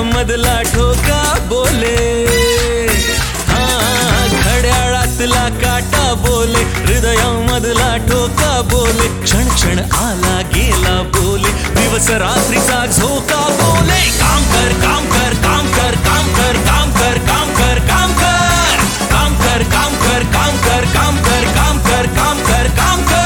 हृदयामधला ठोका बोले, घड्याळातला काटा बोले, हृदयामधला ठोका बोले, क्षण क्षण आला गेला बोले, दिवस रात्रीचा झोका बोले, काम कर काम कर काम कर काम कर काम कर काम कर काम कर काम कर काम कर काम कर काम कर काम कर काम कर काम कर.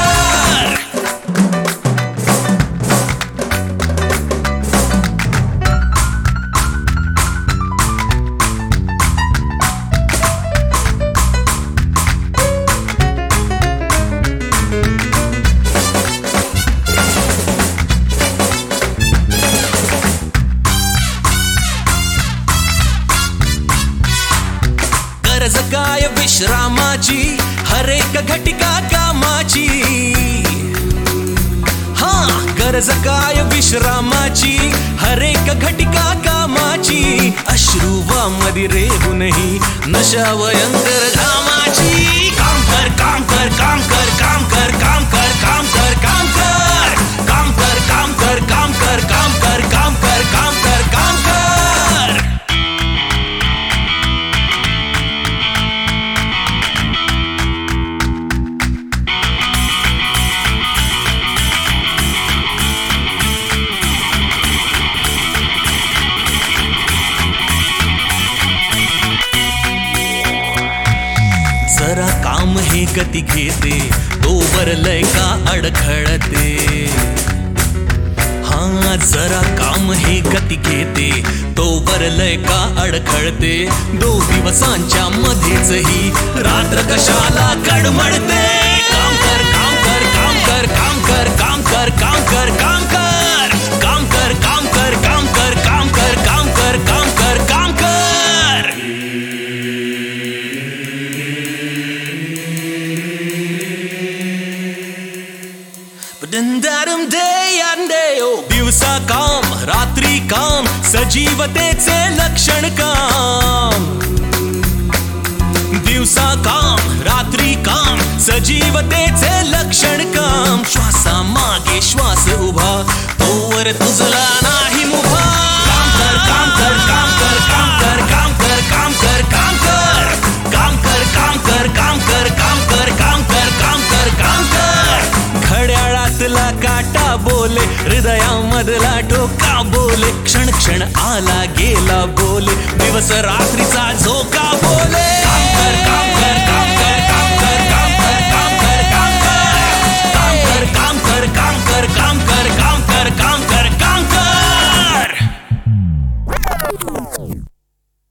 गरज काय विश्रामाची, हरेक घटिका कामाची. गरज काय विश्रामाची, हरेक घटिका कामाची. अश्रुवामध्ये रेहूनही नशा भयंकर घामाची. काम कर काम कर काम कर काम कर काम कर काम कर काम कर काम कर काम कर काम कर काम कर काम कर काम कर काम कर. जरा काम हे गती घेते, तोवर लय का अडखळते. जरा काम हे गती घेते, तोवर लय का अडखळते. 2 दिवसांच्या मध्येच ही रात्र कशाला कडमडते. काम कर काम कर काम कर काम कर काम कर काम कर काम कर काम कर काम कर काम कर काम कर काम कर काम कर काम कर. दिवसा काम रात्री काम, सजीवतेचे लक्षण काम. दिवसा काम रात्री काम, सजीवतेचे लक्षण काम. श्वासा मागे श्वास उभा, तोवर तुझला नाही मुभा. काम कर काम कर काम कर काम कर काम कर काम कर काम कर काम कर काम कर काम कर काम कर काम कर काम कर काम कर. घड्याळातला काटा बोले, हृदयामधला ठोका बोले, क्षण क्षण आला गेला बोले, दिवस रात्रीचा झोका बोले.